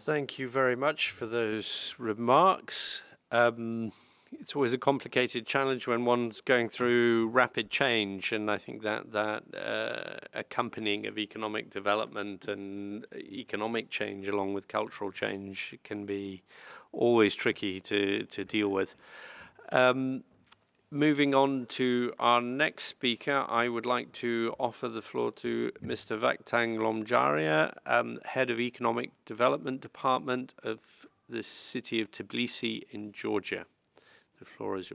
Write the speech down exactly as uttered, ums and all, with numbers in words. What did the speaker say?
Thank you very much for those remarks. Um, it's always a complicated challenge when one's going through rapid change, and I think that that uh, accompanying of economic development and economic change along with cultural change can be always tricky to to deal with. Um, Moving on to our next speaker, I would like to offer the floor to Mister Vakhtang Lomjaria, um, Head of Economic Development Department of the city of Tbilisi in Georgia. The floor is yours.